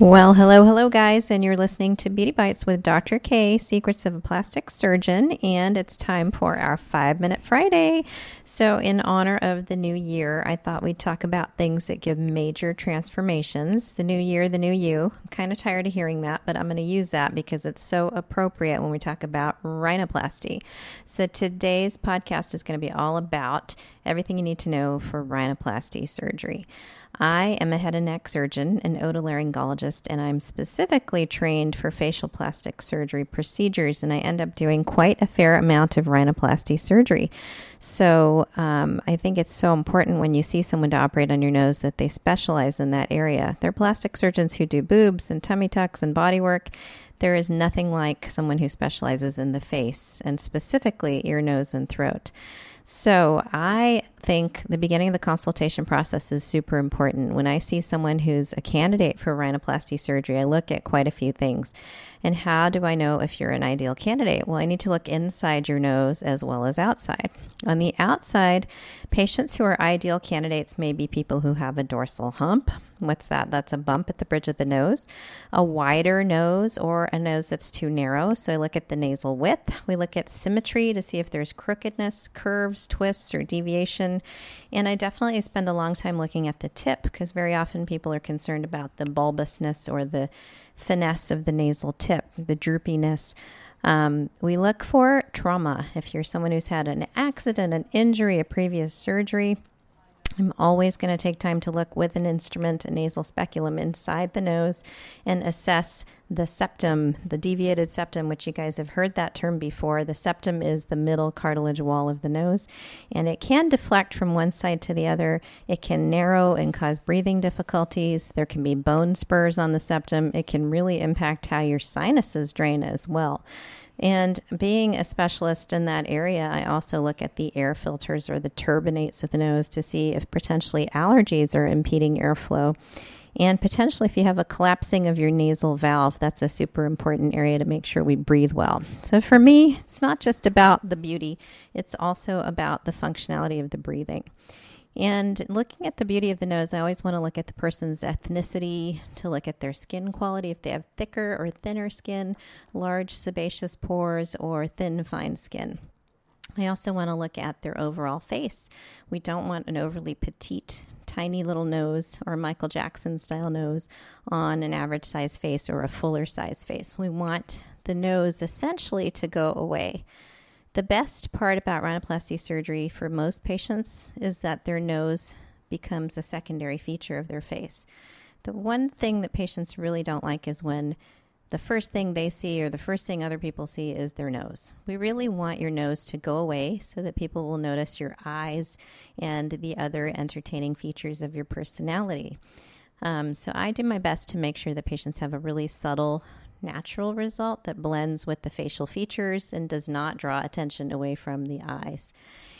Well, hello, guys, and you're listening to Beauty Bites with Dr. K, Secrets of a Plastic Surgeon, and it's time for our 5-Minute Friday. So in honor of the new year, I thought we'd talk about things that give major transformations. The new year, the new you. I'm kind of tired of hearing that, but I'm going to use that because it's so appropriate when we talk about rhinoplasty. So today's podcast is going to be all about everything you need to know for rhinoplasty surgery. I am a head and neck surgeon and otolaryngologist, and I'm specifically trained for facial plastic surgery procedures, and I end up doing quite a fair amount of rhinoplasty surgery. So I think it's so important when you see someone to operate on your nose that they specialize in that area. They're plastic surgeons who do boobs and tummy tucks and body work. There is nothing like someone who specializes in the face, and specifically ear, nose, and throat. So I think the beginning of the consultation process is super important. When I see someone who's a candidate for rhinoplasty surgery, I look at quite a few things. And how do I know if you're an ideal candidate? Well, I need to look inside your nose as well as outside. On the outside, patients who are ideal candidates may be people who have a dorsal hump. What's that? That's a bump at the bridge of the nose, a wider nose, or a nose that's too narrow. So I look at the nasal width. We look at symmetry to see if there's crookedness, curves, twists, or deviation. And I definitely spend a long time looking at the tip because very often people are concerned about the bulbousness or the finesse of the nasal tip, the droopiness. We look for trauma. If you're someone who's had an accident, an injury, a previous surgery, I'm always going to take time to look with an instrument, a nasal speculum inside the nose, and assess the septum, the deviated septum, which you guys have heard that term before. The septum is the middle cartilage wall of the nose, and it can deflect from one side to the other. It can narrow and cause breathing difficulties. There can be bone spurs on the septum. It can really impact how your sinuses drain as well. And being a specialist in that area, I also look at the air filters or the turbinates of the nose to see if potentially allergies are impeding airflow. And potentially if you have a collapsing of your nasal valve, that's a super important area to make sure we breathe well. So for me, it's not just about the beauty, it's also about the functionality of the breathing. And looking at the beauty of the nose, I always want to look at the person's ethnicity, to look at their skin quality, if they have thicker or thinner skin, large sebaceous pores, or thin, fine skin. I also want to look at their overall face. We don't want an overly petite, tiny little nose or Michael Jackson style nose on an average size face or a fuller size face. We want the nose essentially to go away. The best part about rhinoplasty surgery for most patients is that their nose becomes a secondary feature of their face. The one thing that patients really don't like is when the first thing they see or the first thing other people see is their nose. We really want your nose to go away so that people will notice your eyes and the other entertaining features of your personality. So I do my best to make sure that patients have a really subtle, natural result that blends with the facial features and does not draw attention away from the eyes.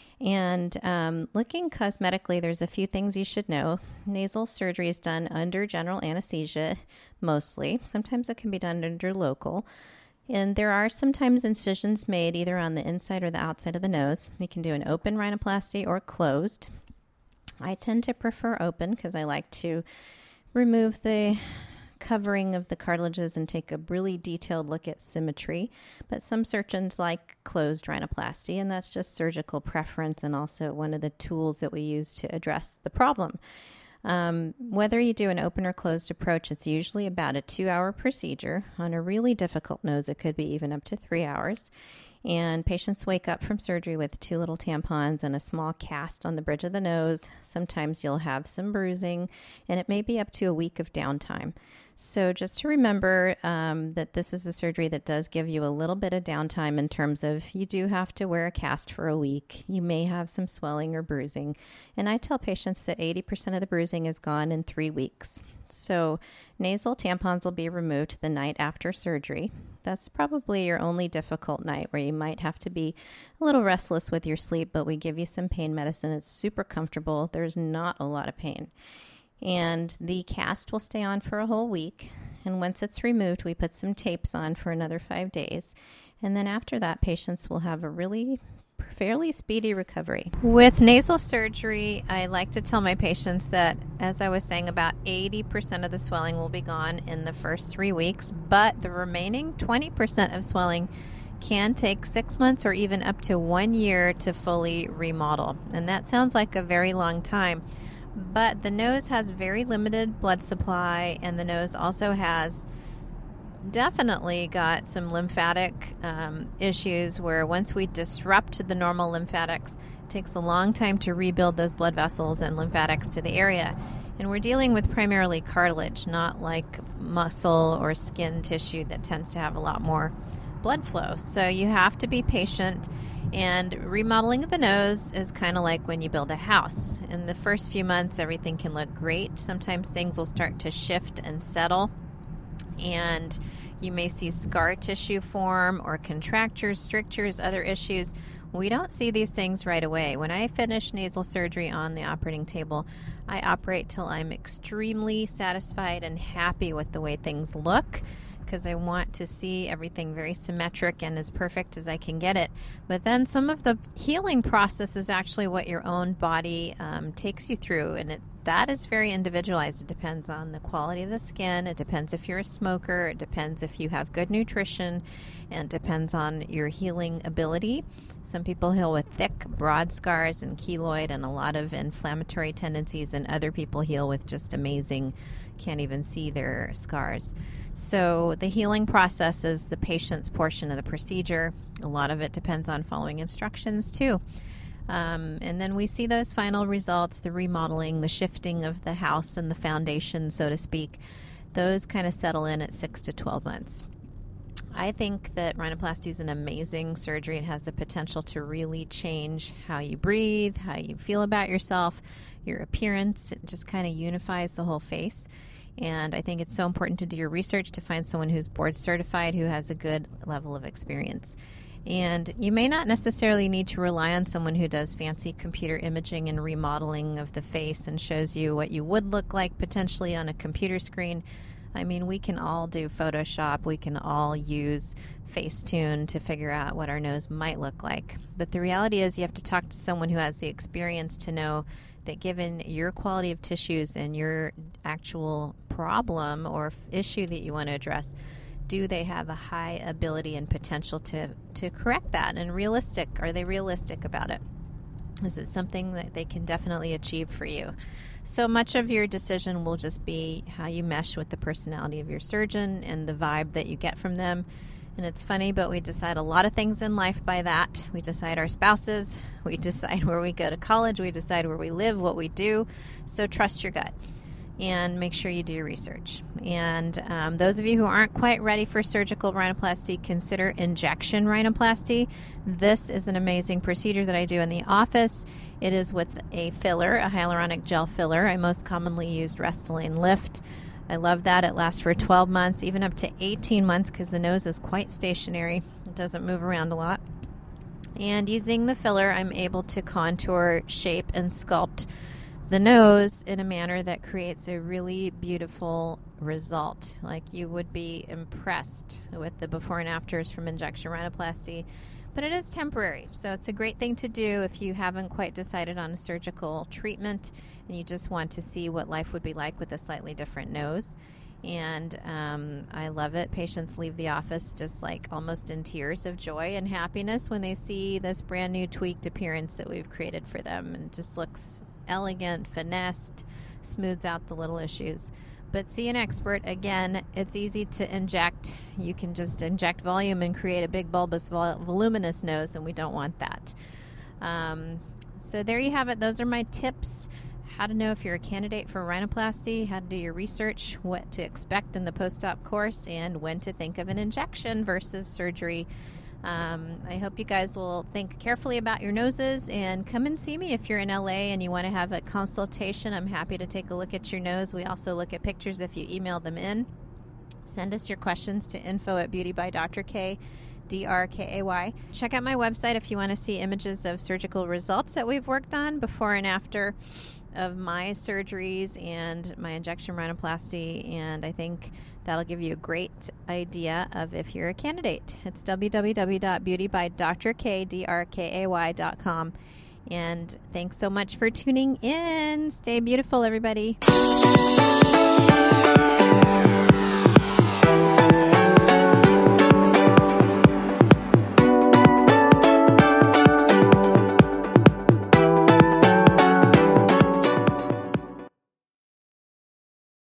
And looking cosmetically, there's a few things you should know. Nasal surgery is done under general anesthesia, mostly. Sometimes it can be done under local. And there are sometimes incisions made either on the inside or the outside of the nose. You can do an open rhinoplasty or closed. I tend to prefer open because I like to remove the covering of the cartilages and take a really detailed look at symmetry. But some surgeons like closed rhinoplasty, and that's just surgical preference and also one of the tools that we use to address the problem. Whether you do an open or closed approach, it's usually about a 2-hour procedure. On a really difficult nose, it could be even up to 3 hours. And patients wake up from surgery with 2 little tampons and a small cast on the bridge of the nose. Sometimes you'll have some bruising, and it may be up to a week of downtime. So just to remember that this is a surgery that does give you a little bit of downtime in terms of you do have to wear a cast for a week. You may have some swelling or bruising. And I tell patients that 80% of the bruising is gone in 3 weeks. So nasal tampons will be removed the night after surgery. That's probably your only difficult night where you might have to be a little restless with your sleep, but we give you some pain medicine. It's super comfortable. There's not a lot of pain. And the cast will stay on for a whole week. And once it's removed, we put some tapes on for another 5 days. And then after that, patients will have a really fairly speedy recovery. With nasal surgery, I like to tell my patients that, as I was saying, about 80% of the swelling will be gone in the first 3 weeks, but the remaining 20% of swelling can take 6 months or even up to 1 year to fully remodel. And that sounds like a very long time, but the nose has very limited blood supply, and the nose also has definitely got some lymphatic issues where once we disrupt the normal lymphatics, it takes a long time to rebuild those blood vessels and lymphatics to the area. And we're dealing with primarily cartilage, not like muscle or skin tissue that tends to have a lot more blood flow. So you have to be patient, and remodeling of the nose is kind of like when you build a house. In the first few months, everything can look great. Sometimes things will start to shift and settle, and you may see scar tissue form or contractures, strictures, other issues. We don't see these things right away. When I finish nasal surgery on the operating table, I operate till I'm extremely satisfied and happy with the way things look, because I want to see everything very symmetric and as perfect as I can get it. But then some of the healing process is actually what your own body takes you through, and that is very individualized. It depends on the quality of the skin. It depends if you're a smoker. It depends if you have good nutrition, and it depends on your healing ability. Some people heal with thick, broad scars and keloid and a lot of inflammatory tendencies, and other people heal with just amazing, can't even see their scars. So the healing process is the patient's portion of the procedure. A lot of it depends on following instructions too. And then we see those final results, the remodeling, the shifting of the house and the foundation, so to speak. Those kind of settle in at 6 to 12 months. I think that rhinoplasty is an amazing surgery. It has the potential to really change how you breathe, how you feel about yourself, your appearance. It just kind of unifies the whole face. And I think it's so important to do your research to find someone who's board certified, who has a good level of experience. And you may not necessarily need to rely on someone who does fancy computer imaging and remodeling of the face and shows you what you would look like potentially on a computer screen. I mean, we can all do Photoshop. We can all use Facetune to figure out what our nose might look like. But the reality is you have to talk to someone who has the experience to know that given your quality of tissues and your actual problem or issue that you want to address, do they have a high ability and potential to correct that? And are they realistic about it? Is it something that they can definitely achieve for you? So much of your decision will just be how you mesh with the personality of your surgeon and the vibe that you get from them. And it's funny, but we decide a lot of things in life by that. We decide our spouses, we decide where we go to college, we decide where we live, what we do. So trust your gut and make sure you do your research. And those of you who aren't quite ready for surgical rhinoplasty, consider injection rhinoplasty. This is an amazing procedure that I do in the office. It is with a filler, a hyaluronic gel filler. I most commonly used Restylane Lift. I love that. It lasts for 12 months, even up to 18 months, because the nose is quite stationary. It doesn't move around a lot. And using the filler, I'm able to contour, shape, and sculpt the nose in a manner that creates a really beautiful result. Like, you would be impressed with the before and afters from injection rhinoplasty. But it is temporary, so it's a great thing to do if you haven't quite decided on a surgical treatment and you just want to see what life would be like with a slightly different nose. And I love it. Patients leave the office just like almost in tears of joy and happiness when they see this brand new tweaked appearance that we've created for them, and just looks elegant, finessed, smooths out the little issues. But see an expert. Again, it's easy to inject. You can just inject volume and create a big bulbous voluminous nose, and we don't want that. So there you have it. Those are my tips. How to know if you're a candidate for rhinoplasty, how to do your research, what to expect in the post-op course, and when to think of an injection versus surgery. I hope you guys will think carefully about your noses and come and see me if you're in LA and you want to have a consultation. I'm happy to take a look at your nose. We also look at pictures if you email them in. Send us your questions to info@beautybydrkay, DRKAY. Check out my website if you want to see images of surgical results that we've worked on before and after of my surgeries and my injection rhinoplasty. And I think That'll give you a great idea of if you're a candidate. It's www.beautybydrkay.com. And thanks so much for tuning in. Stay beautiful, everybody.